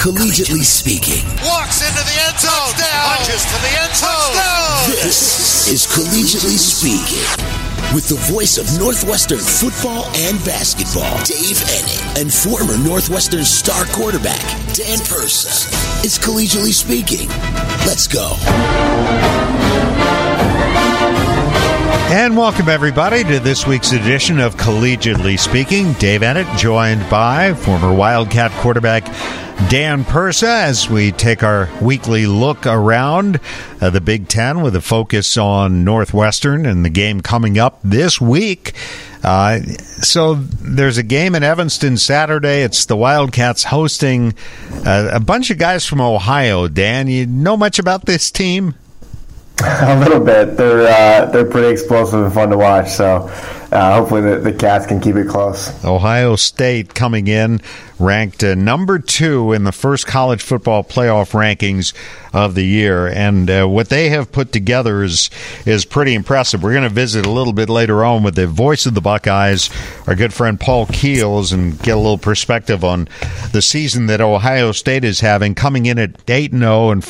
Collegiately Speaking. Walks into the end zone. Touchdown. Punches to the end zone. Touchdown. This is Collegiately Speaking. With the voice of Northwestern football and basketball, Dave Enning, and former Northwestern star quarterback, Dan Persa. It's Collegiately Speaking. Let's go. And welcome, everybody, to this week's edition of Collegiately Speaking. Dave Enning, joined by former Wildcat quarterback Dan Persa, as we take our weekly look around the Big Ten with a focus on Northwestern and the game coming up this week. So there's a game in Evanston Saturday. It's the Wildcats hosting a bunch of guys from Ohio. Dan, you know much about this team? A little bit. They're pretty explosive and fun to watch, so hopefully the Cats can keep it close. Ohio State coming in ranked number 2 in the first college football playoff rankings of the year, and what they have put together is pretty impressive. We're going to visit a little bit later on with the voice of the Buckeyes, our good friend Paul Keels, and get a little perspective on the season that Ohio State is having, coming in at 8-0 and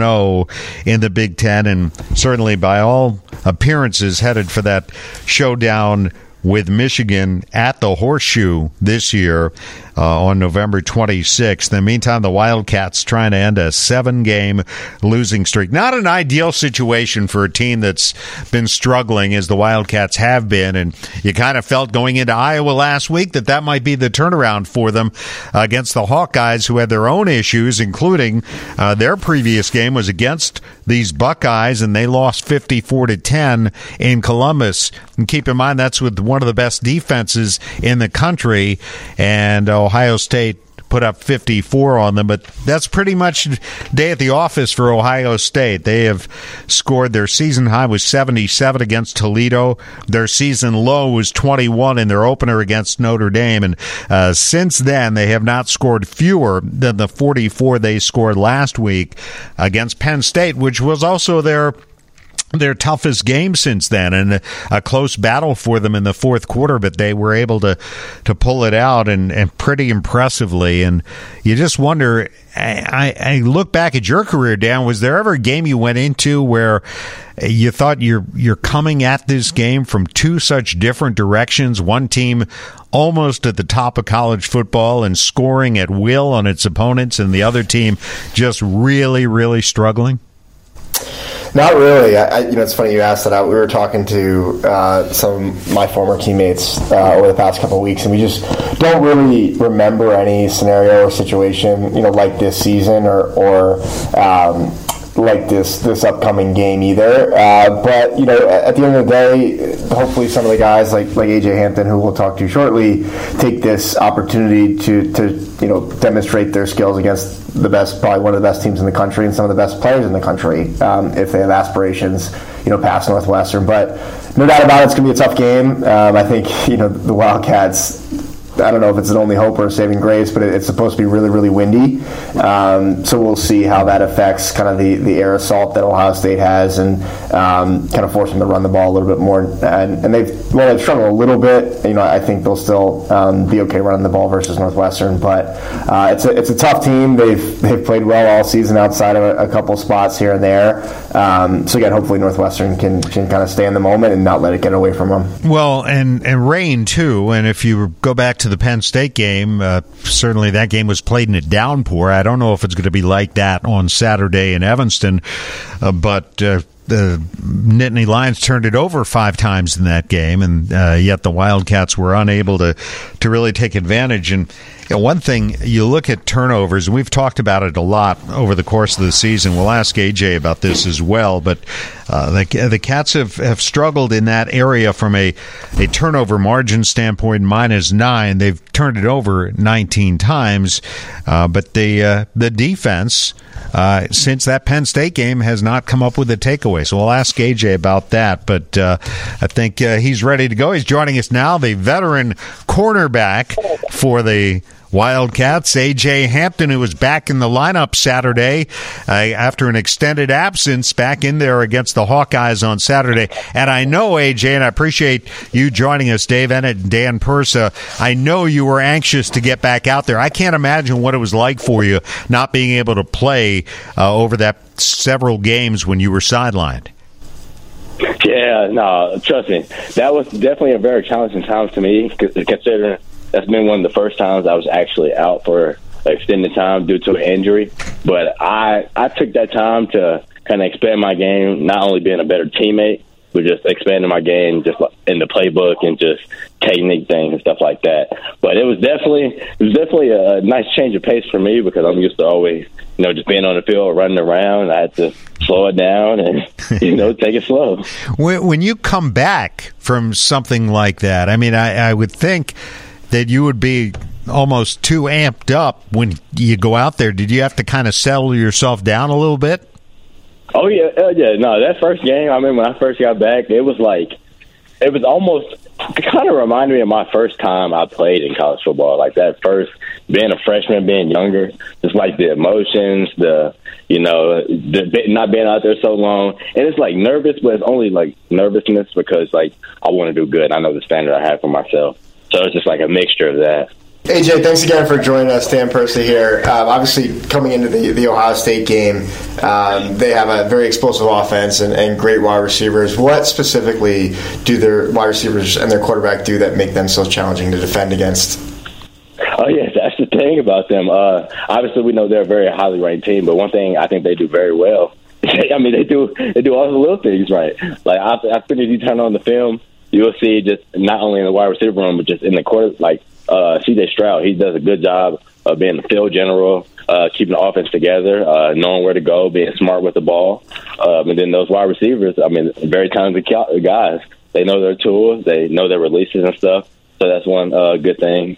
5-0 in the Big Ten, and certainly by all appearances headed for that showdown with Michigan at the Horseshoe this year on November 26th. In the meantime, the Wildcats trying to end a 7-game losing streak. Not an ideal situation for a team that's been struggling as the Wildcats have been, and you kind of felt going into Iowa last week that might be the turnaround for them against the Hawkeyes, who had their own issues, including their previous game was against these Buckeyes, and they lost 54-10 in Columbus. And keep in mind, that's with one of the best defenses in the country, and Ohio State put up 54 on them, but that's pretty much day at the office for Ohio State. They have scored, their season high was 77 against Toledo. Their season low was 21 in their opener against Notre Dame, and since then they have not scored fewer than the 44 they scored last week against Penn State, which was also their toughest game since then, and a close battle for them in the fourth quarter, but they were able to pull it out and pretty impressively. And you just wonder, I look back at your career, Dan, was there ever a game you went into where you thought you're coming at this game from two such different directions, one team almost at the top of college football and scoring at will on its opponents, and the other team just really, really struggling? Not really. It's funny you asked that. We were talking to some of my former teammates over the past couple of weeks, and we just don't really remember any scenario or situation, like this season or like this upcoming game either. But at the end of the day, hopefully some of the guys like AJ Hampton, who we'll talk to shortly, take this opportunity to demonstrate their skills against the best, probably one of the best teams in the country and some of the best players in the country, if they have aspirations, past Northwestern. But no doubt about it, it's going to be a tough game. I think, the Wildcats, I don't know if it's an only hope or a saving grace, but it's supposed to be really, really windy. So we'll see how that affects kind of the air assault that Ohio State has, and kind of force them to run the ball a little bit more. And they've struggled a little bit. I think they'll still be okay running the ball versus Northwestern. But it's a tough team. They've played well all season outside of a couple spots here and there. So again, hopefully Northwestern can kind of stay in the moment and not let it get away from them. Well, and rain too. And if you go back to the Penn State game, certainly that game was played in a downpour. I don't know if it's going to be like that on Saturday in Evanston, but the Nittany Lions turned it over 5 times in that game, and yet the Wildcats were unable to really take advantage. And one thing, you look at turnovers, and we've talked about it a lot over the course of the season. We'll ask AJ about this as well, but the Cats have struggled in that area from a turnover margin standpoint, -9. They've turned it over 19 times, but the defense, since that Penn State game, has not come up with a takeaway. So we'll ask AJ about that, but I think he's ready to go. He's joining us now, the veteran cornerback for the Wildcats. A.J. Hampton, who was back in the lineup Saturday after an extended absence, back in there against the Hawkeyes on Saturday. And I know, A.J., and I appreciate you joining us, Dave Ennett and Dan Persa, I know you were anxious to get back out there. I can't imagine what it was like for you not being able to play over that several games when you were sidelined. Yeah, no, trust me. That was definitely a very challenging time to me, considering that's been one of the first times I was actually out for extended time due to an injury. But I took that time to kind of expand my game, not only being a better teammate, but just expanding my game just in the playbook and just technique things and stuff like that. But it was definitely a nice change of pace for me because I'm used to always, just being on the field, running around. I had to slow it down and, take it slow. When you come back from something like that, I mean, I would think that you would be almost too amped up when you go out there. Did you have to kind of settle yourself down a little bit? Oh, yeah. No, that first game, I mean, when I first got back, it kind of reminded me of my first time I played in college football. Like that first, being a freshman, being younger, just like the emotions, the not being out there so long. And it's like nervous, but it's only like nervousness because like I want to do good. I know the standard I have for myself. So it's just like a mixture of that. AJ, thanks again for joining us. Dan Persa here. Obviously, coming into the Ohio State game, they have a very explosive offense and great wide receivers. What specifically do their wide receivers and their quarterback do that make them so challenging to defend against? Oh, yeah, that's the thing about them. Obviously, we know they're a very highly ranked team, but one thing I think they do very well, I mean, they do all the little things right. Like, I think if you turn on the film, you'll see just not only in the wide receiver room, but just in the quarter, like, C.J. Stroud, he does a good job of being the field general, keeping the offense together, knowing where to go, being smart with the ball. And then those wide receivers, I mean, very talented guys. They know their tools. They know their releases and stuff. So that's one good thing.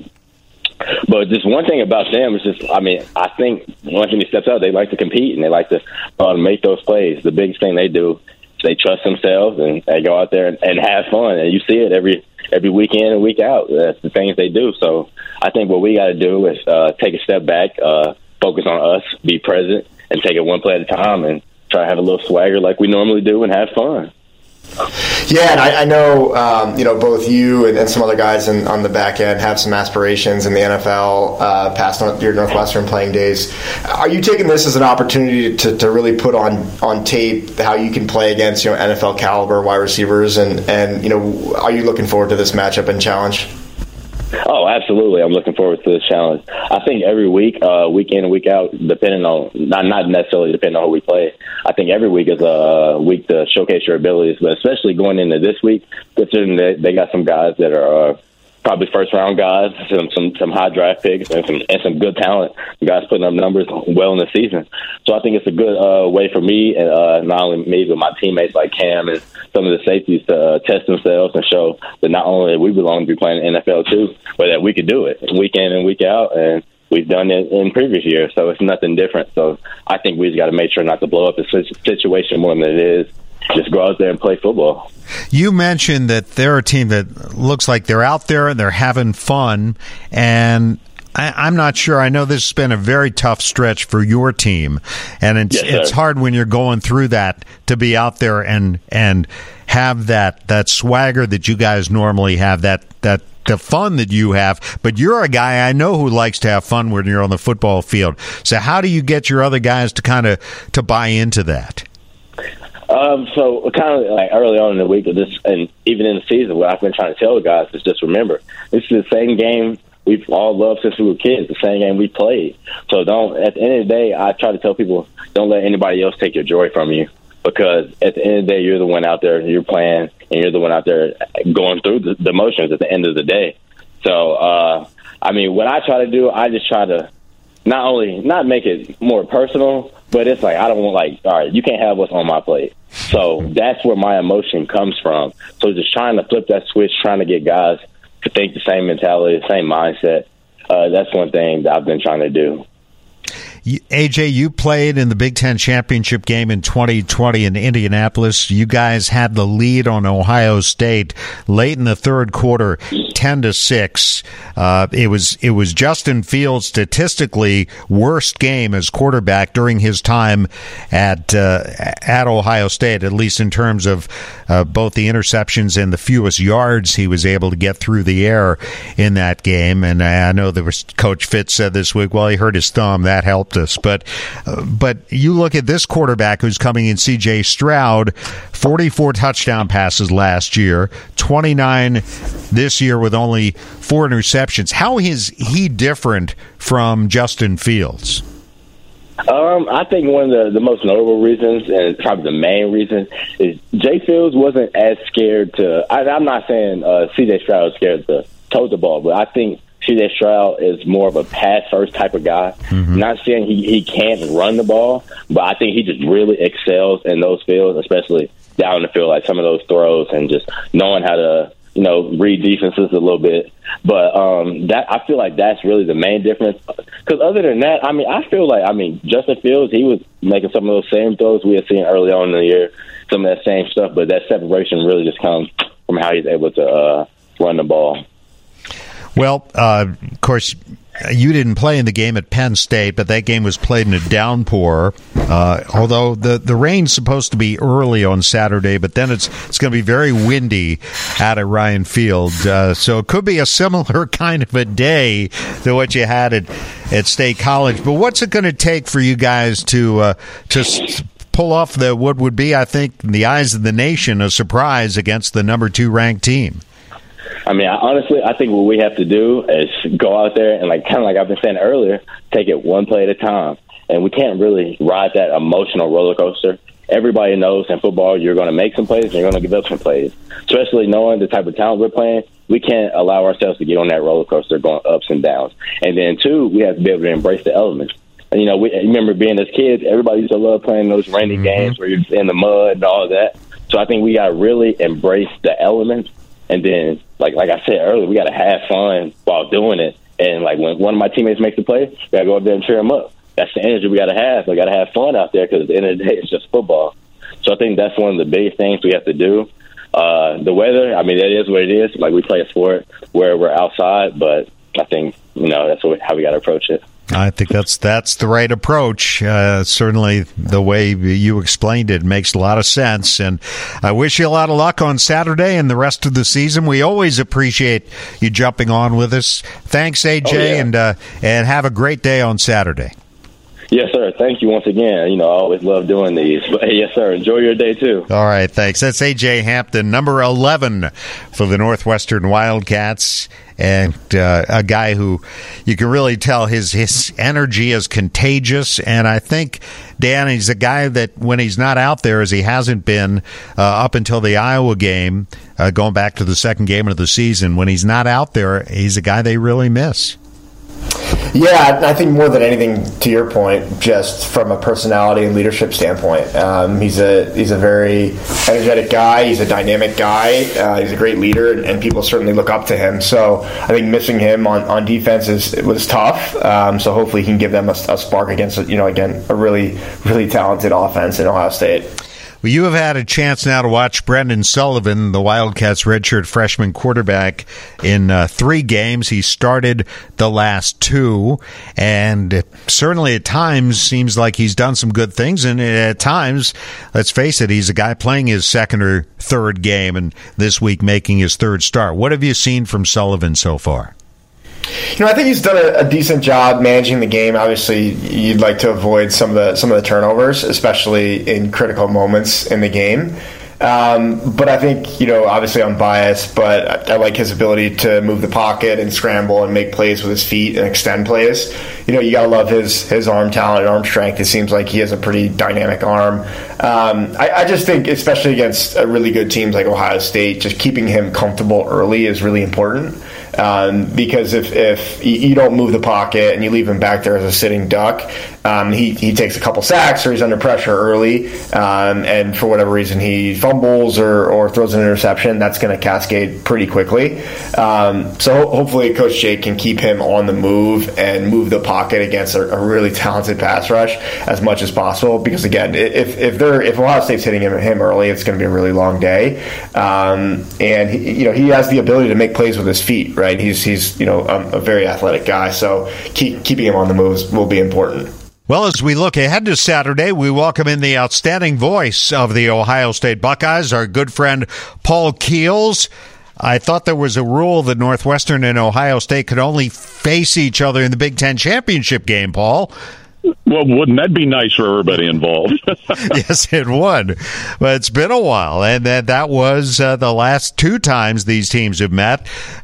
But just one thing about them is just, I mean, I think once he steps out, they like to compete and they like to make those plays. The biggest thing they do is they trust themselves and they go out there and have fun. And you see it every week in and week out. That's the things they do. So I think what we got to do is take a step back, focus on us, be present, and take it one play at a time and try to have a little swagger like we normally do and have fun. Yeah, and I know, both you and some other guys on the back end have some aspirations in the NFL past your Northwestern playing days. Are you taking this as an opportunity to really put on tape how you can play against NFL caliber wide receivers, and are you looking forward to this matchup and challenge? Oh, absolutely. I'm looking forward to this challenge. I think every week, week in and week out, depending on, not necessarily depending on who we play, I think every week is a week to showcase your abilities, but especially going into this week, considering that they got some guys that are probably first-round guys, some high draft picks, and some good talent, guys putting up numbers well in the season. So I think it's a good way for me, and not only me, but my teammates like Cam and some of the safeties to test themselves and show that not only we belong to be playing in the NFL too, but that we could do it week in and week out, and we've done it in previous years, so it's nothing different. So I think we just got to make sure not to blow up the situation more than it is. Just go out there and play football. You mentioned that they're a team that looks like they're out there and they're having fun, and I'm not sure. I know this has been a very tough stretch for your team, and it's hard when you're going through that to be out there and have that swagger that you guys normally have, that the fun that you have. But you're a guy I know who likes to have fun when you're on the football field. So how do you get your other guys to buy into that? So kind of like early on in the week of this, and even in the season, what I've been trying to tell the guys is just remember, this is the same game we've all loved since we were kids, the same game we played. So at the end of the day, I try to tell people, don't let anybody else take your joy from you, because at the end of the day, you're the one out there, you're playing, and you're the one out there going through the motions at the end of the day. So, I mean, what I try to do, I just try to not make it more personal, but it's like, I don't want all right, you can't have what's on my plate. So that's where my emotion comes from. So just trying to flip that switch, trying to get guys to think the same mentality, the same mindset. That's one thing that I've been trying to do. AJ, you played in the Big Ten championship game in 2020 in Indianapolis. You guys had the lead on Ohio State late in the third quarter. 10-6. It was Justin Fields' statistically worst game as quarterback during his time at Ohio State, at least in terms of both the interceptions and the fewest yards he was able to get through the air in that game. And I know there was Coach Fitz said this week, well, he hurt his thumb, that helped us. But you look at this quarterback who's coming in, C.J. Stroud, 44 touchdown passes last year, 29 this year with only 4 interceptions. How is he different from Justin Fields? I think one of the most notable reasons, and probably the main reason, is Jay Fields wasn't as scared to. I'm not saying C.J. Stroud is scared to toe the ball, but I think C.J. Stroud is more of a pass-first type of guy. Mm-hmm. Not saying he can't run the ball, but I think he just really excels in those fields, especially down the field, like some of those throws and just knowing how to, read defenses a little bit. But that I feel like that's really the main difference. Because other than that, I feel like, Justin Fields, he was making some of those same throws we had seen early on in the year, some of that same stuff, but that separation really just comes from how he's able to run the ball. Well, of course, you didn't play in the game at Penn State, but that game was played in a downpour. Although the rain's supposed to be early on Saturday, but then it's going to be very windy out at Ryan Field. So it could be a similar kind of a day to what you had at State College. But what's it going to take for you guys to pull off what would be, I think, in the eyes of the nation, a surprise against the number 2 ranked team? Honestly, I think what we have to do is go out there and, kind of like I've been saying earlier, take it one play at a time. And we can't really ride that emotional roller coaster. Everybody knows in football you're going to make some plays and you're going to give up some plays. Especially knowing the type of talent we're playing, we can't allow ourselves to get on that roller coaster going ups and downs. And then, 2, we have to be able to embrace the elements. And, we remember being as kids, everybody used to love playing those rainy games where you're in the mud and all that. So I think we got to really embrace the elements. And then, like I said earlier, we got to have fun while doing it. And, when one of my teammates makes a play, we got to go up there and cheer them up. That's the energy we got to have. We got to have fun out there because at the end of the day, it's just football. So I think that's one of the biggest things we have to do. The weather, that is what it is. We play a sport where we're outside, but I think, that's how we got to approach it. I think that's the right approach. Certainly, the way you explained it makes a lot of sense. And I wish you a lot of luck on Saturday and the rest of the season. We always appreciate you jumping on with us. Thanks, AJ, and have a great day on Saturday. Yes, sir. Thank you once again. I always love doing these. But, yes, sir. Enjoy your day, too. All right. Thanks. That's A.J. Hampton, number 11 for the Northwestern Wildcats, and a guy who you can really tell his energy is contagious. And I think, Dan, he's a guy that when he's not out there, as he hasn't been up until the Iowa game, going back to the second game of the season, when he's not out there, he's a guy they really miss. Yeah, I think more than anything, to your point, just from a personality and leadership standpoint, he's a very energetic guy. He's a dynamic guy. He's a great leader, and people certainly look up to him. So I think missing him on defense was tough. So hopefully he can give them a spark against, again, a really, really talented offense in Ohio State. Well, you have had a chance now to watch Brendan Sullivan, the Wildcats' redshirt freshman quarterback, in 3 games. He started the last 2, and certainly at times seems like he's done some good things, and at times, let's face it, he's a guy playing his second or third game, and this week making his 3rd start. What have you seen from Sullivan so far? I think he's done a decent job managing the game. Obviously, you'd like to avoid some of the turnovers, especially in critical moments in the game. But I think, obviously I'm biased, but I like his ability to move the pocket and scramble and make plays with his feet and extend plays. You got to love his arm talent and arm strength. It seems like he has a pretty dynamic arm. I just think, especially against really good teams like Ohio State, just keeping him comfortable early is really important. because if you don't move the pocket and you leave him back there as a sitting duck, he takes a couple sacks or he's under pressure early, and for whatever reason he fumbles or throws an interception, that's going to cascade pretty quickly. So hopefully Coach Jake can keep him on the move and move the pocket against a really talented pass rush as much as possible, because again, if Ohio State's hitting him early, it's going to be a really long day. And he has the ability to make plays with his feet, right? He's a very athletic guy, so keeping him on the moves will be important. Well, as we look ahead to Saturday, we welcome in the outstanding voice of the Ohio State Buckeyes, our good friend Paul Keels. I thought there was a rule that Northwestern and Ohio State could only face each other in the Big Ten championship game, Paul. Well, wouldn't that be nice for everybody involved? Yes, it would. But it's been a while, and that was the last two times these teams have met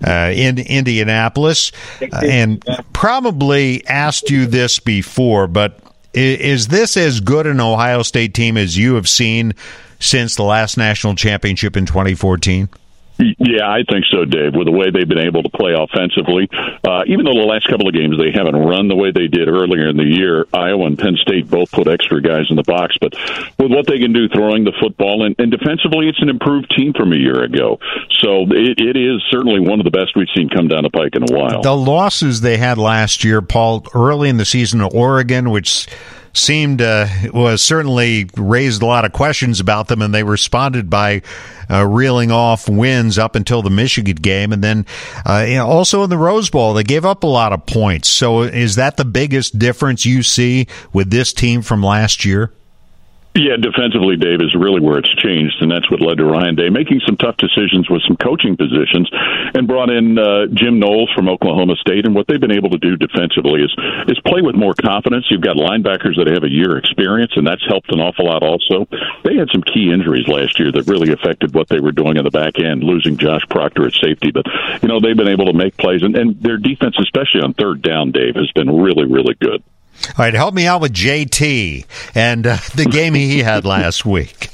in Indianapolis. And probably asked you this before, but is this as good an Ohio State team as you have seen since the last national championship in 2014? Yeah, I think so, Dave, with the way they've been able to play offensively. Even though the last couple of games they haven't run the way they did earlier in the year, Iowa and Penn State both put extra guys in the box. But with what they can do throwing the football, and defensively, it's an improved team from a year ago. So it is certainly one of the best we've seen come down the pike in a while. The losses they had last year, Paul, early in the season to Oregon, which seemed was certainly raised a lot of questions about them, and they responded by reeling off wins up until the Michigan game, and then also in the Rose Bowl they gave up a lot of points. So is that the biggest difference you see with this team from last year? Yeah, defensively, Dave, is really where it's changed, and that's what led to Ryan Day making some tough decisions with some coaching positions, and brought in Jim Knowles from Oklahoma State. And what they've been able to do defensively is play with more confidence. You've got linebackers that have a year experience, and that's helped an awful lot also. They had some key injuries last year that really affected what they were doing in the back end, losing Josh Proctor at safety. But, they've been able to make plays, and their defense, especially on third down, Dave, has been really, really good. All right, help me out with JT and the game he had last week.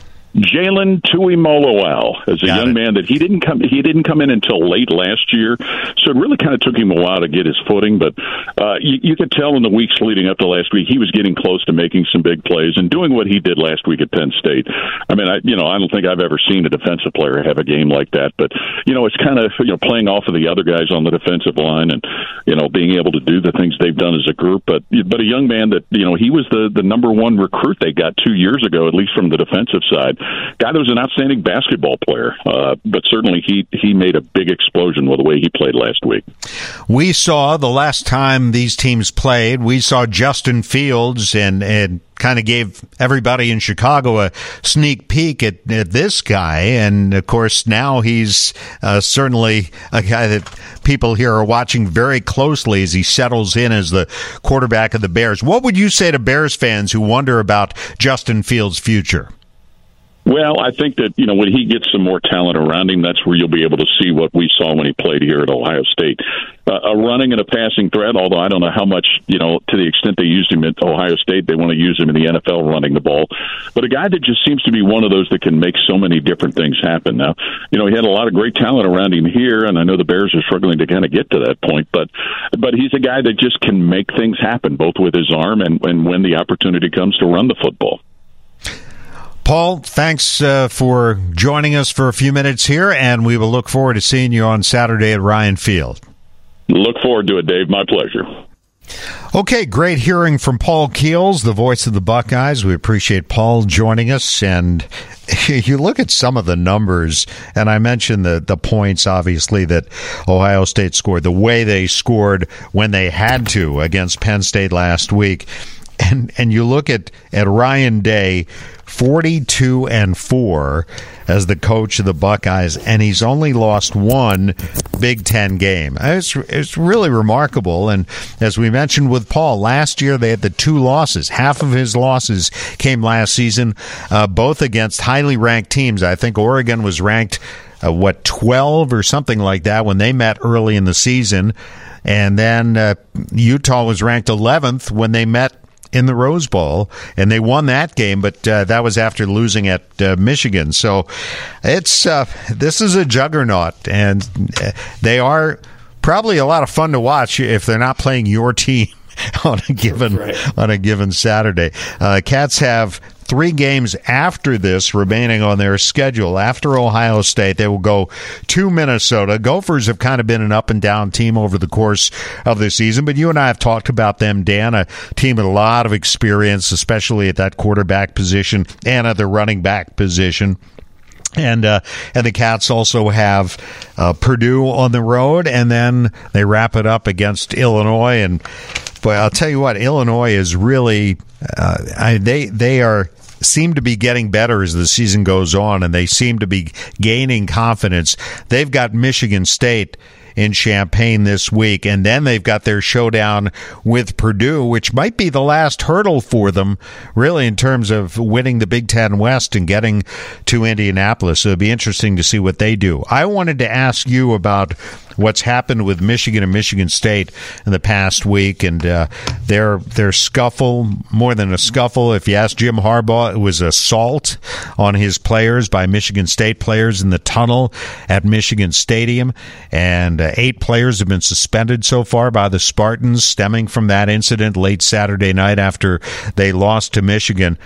Jalen Tuimoloau as a young man that he didn't come in until late last year, so it really kind of took him a while to get his footing. But you could tell in the weeks leading up to last week he was getting close to making some big plays and doing what he did last week at Penn State. I mean, I don't think I've ever seen a defensive player have a game like that. But it's kind of playing off of the other guys on the defensive line and being able to do the things they've done as a group. But a young man that he was the number one recruit they got 2 years ago, at least from the defensive side. Guy that was an outstanding basketball player, but certainly he made a big explosion with the way he played last week. We saw the last time these teams played, we saw Justin Fields and kind of gave everybody in Chicago a sneak peek at this guy. And, of course, now he's certainly a guy that people here are watching very closely as he settles in as the quarterback of the Bears. What would you say to Bears fans who wonder about Justin Fields' future? Well, I think that, when he gets some more talent around him, that's where you'll be able to see what we saw when he played here at Ohio State. A running and a passing threat, although I don't know how much, to the extent they used him at Ohio State, they want to use him in the NFL running the ball. But a guy that just seems to be one of those that can make so many different things happen. Now, he had a lot of great talent around him here, and I know the Bears are struggling to kind of get to that point. But he's a guy that just can make things happen, both with his arm and when the opportunity comes to run the football. Paul, thanks for joining us for a few minutes here, and we will look forward to seeing you on Saturday at Ryan Field. Look forward to it, Dave. My pleasure. Okay, great hearing from Paul Keels, the voice of the Buckeyes. We appreciate Paul joining us. And you look at some of the numbers, and I mentioned the points, obviously, that Ohio State scored, the way they scored when they had to against Penn State last week. And you look at Ryan Day, 42-4 as the coach of the Buckeyes, and he's only lost one Big Ten game. It's really remarkable. And as we mentioned with Paul, last year they had the two losses. Half of his losses came last season, both against highly ranked teams. I think Oregon was ranked 12 or something like that when they met early in the season, and then Utah was ranked 11th when they met in the Rose Bowl, and they won that game, but that was after losing at Michigan. So it's this is a juggernaut, and they are probably a lot of fun to watch if they're not playing your team on a given Saturday. Cats have 3 games after this remaining on their schedule. After Ohio State, they will go to Minnesota. Gophers have kind of been an up-and-down team over the course of the season, but you and I have talked about them, Dan, a team with a lot of experience, especially at that quarterback position and at the running back position. And the Cats also have Purdue on the road, and then they wrap it up against Illinois. And boy, I'll tell you what, Illinois is really they seem to be getting better as the season goes on, and they seem to be gaining confidence. They've got Michigan State in Champaign this week, and then they've got their showdown with Purdue, which might be the last hurdle for them, really, in terms of winning the Big Ten West and getting to Indianapolis. So it'll be interesting to see what they do. I wanted to ask you about what's happened with Michigan and Michigan State in the past week, and their scuffle, more than a scuffle. If you ask Jim Harbaugh, it was assault on his players by Michigan State players in the tunnel at Michigan Stadium, and 8 players have been suspended so far by the Spartans stemming from that incident late Saturday night after they lost to Michigan.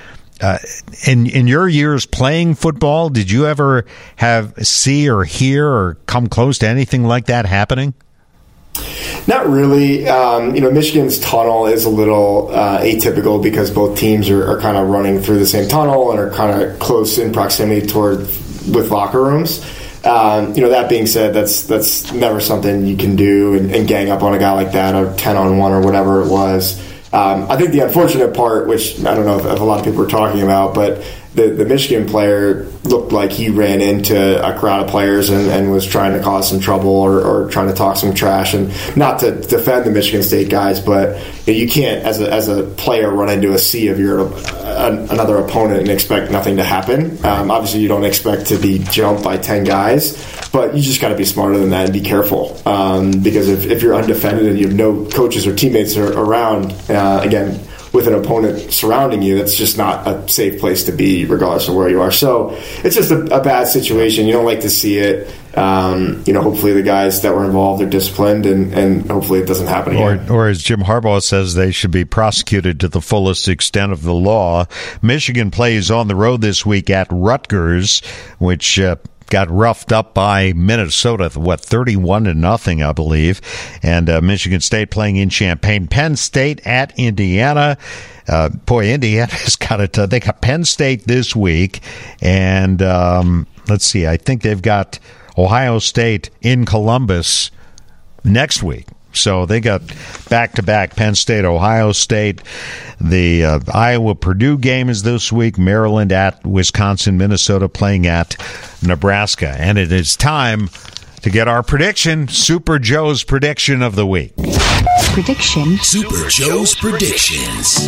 In your years playing football, did you ever see or hear or come close to anything like that happening? Not really. Michigan's tunnel is a little atypical because both teams are kind of running through the same tunnel and are kind of close in proximity with locker rooms. That being said, that's never something you can do and gang up on a guy like that, or 10-on-1 or whatever it was. I think the unfortunate part, which I don't know if a lot of people are talking about, but the Michigan player looked like he ran into a crowd of players and was trying to cause some trouble or trying to talk some trash. And not to defend the Michigan State guys, but you can't, as a player, run into a sea of another opponent and expect nothing to happen. Obviously, you don't expect to be jumped by 10 guys, but you just got to be smarter than that and be careful. Because if you're undefended and you have no coaches or teammates around, again, with an opponent surrounding you, that's just not a safe place to be, regardless of where you are. So it's just a bad situation. You don't like to see it. Hopefully the guys that were involved are disciplined, and hopefully it doesn't happen again. Or as Jim Harbaugh says, they should be prosecuted to the fullest extent of the law. Michigan plays on the road this week at Rutgers, which got roughed up by Minnesota, 31-0, I believe. And Michigan State playing in Champaign. Penn State at Indiana. Indiana's got they got Penn State this week, and let's see, I think they've got Ohio State in Columbus next week. So they got back-to-back Penn State, Ohio State. The Iowa-Purdue game is this week. Maryland at Wisconsin, Minnesota playing at Nebraska. And it is time to get our prediction, Super Joe's prediction of the week. Prediction. Super Joe's predictions.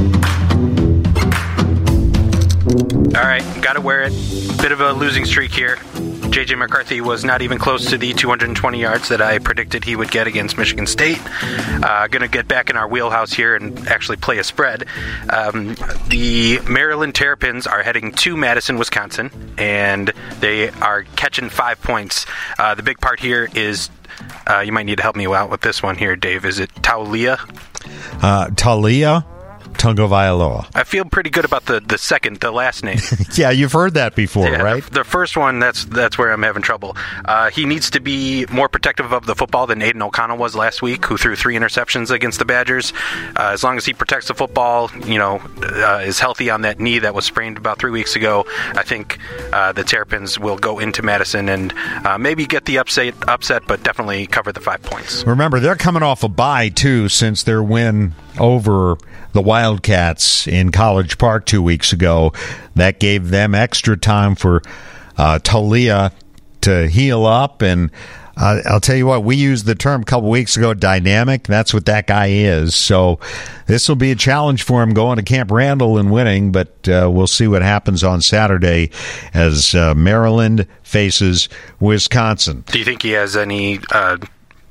All right, got to wear it. Bit of a losing streak here. J.J. McCarthy was not even close to the 220 yards that I predicted he would get against Michigan State. Going to get back in our wheelhouse here and actually play a spread. The Maryland Terrapins are heading to Madison, Wisconsin, and they are catching 5 points. The big part here is, you might need to help me out with this one here, Dave. Is it Taulia? Taulia Tagovailoa. I feel pretty good about the last name. Yeah, you've heard that before, yeah, right? The first one, that's where I'm having trouble. He needs to be more protective of the football than Aiden O'Connell was last week, who threw 3 interceptions against the Badgers. As long as he protects the football, is healthy on that knee that was sprained about 3 weeks ago, I think the Terrapins will go into Madison and maybe get the upset, but definitely cover the 5 points. Remember, they're coming off a bye, too, since their win over the Wildcats in College Park 2 weeks ago. That gave them extra time for Taulia to heal up. And I'll tell you what, we used the term a couple weeks ago, dynamic. That's what that guy is. So this will be a challenge for him going to Camp Randall and winning, but we'll see what happens on Saturday as Maryland faces Wisconsin. Do you think he has any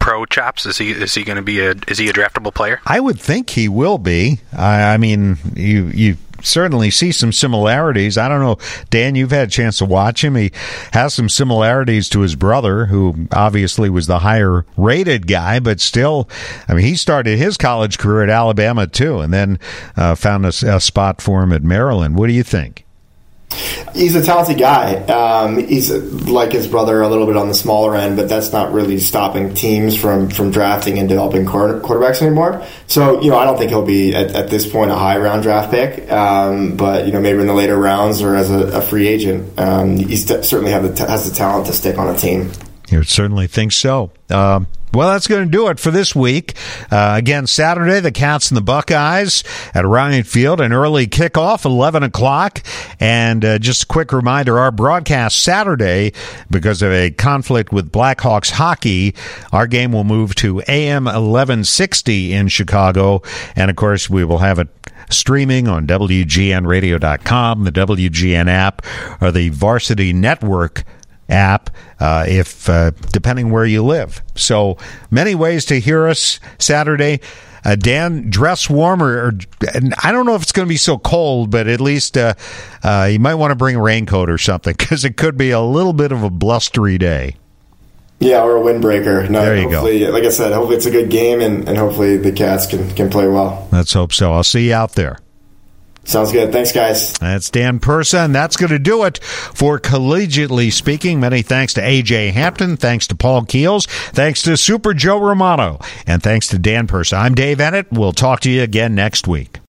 pro chops? Is he going to be is he a draftable player? I would think he will be. I mean, you certainly see some similarities. I don't know, Dan, you've had a chance to watch him. He has some similarities to his brother, who obviously was the higher rated guy, but still, I mean, he started his college career at Alabama too, and then found a spot for him at Maryland. What do you think? He's a talented guy. He's like his brother, a little bit on the smaller end, but that's not really stopping teams from drafting and developing quarterbacks anymore. So, I don't think he'll be at this point a high round draft pick, but maybe in the later rounds or as a free agent, he certainly has the talent to stick on a team. You certainly think so. Well, that's going to do it for this week. Again, Saturday, the Cats and the Buckeyes at Orion Field, an early kickoff, 11 o'clock. And just a quick reminder, our broadcast Saturday, because of a conflict with Blackhawks hockey, our game will move to AM 1160 in Chicago. And, of course, we will have it streaming on WGNradio.com, the WGN app, or the Varsity Network app, if depending where you live. So many ways to hear us Saturday. Dan, dress warmer. And I don't know if it's going to be so cold, but at least you might want to bring a raincoat or something, because it could be a little bit of a blustery day. Yeah, or a windbreaker. No, there you go. Like I said, hopefully it's a good game, and hopefully the Cats can play well. Let's hope so. I'll see you out there. Sounds good. Thanks, guys. That's Dan Persa, and that's going to do it for Collegiately Speaking. Many thanks to A.J. Hampton. Thanks to Paul Keels. Thanks to Super Joe Romano. And thanks to Dan Persa. I'm Dave Ennett. We'll talk to you again next week.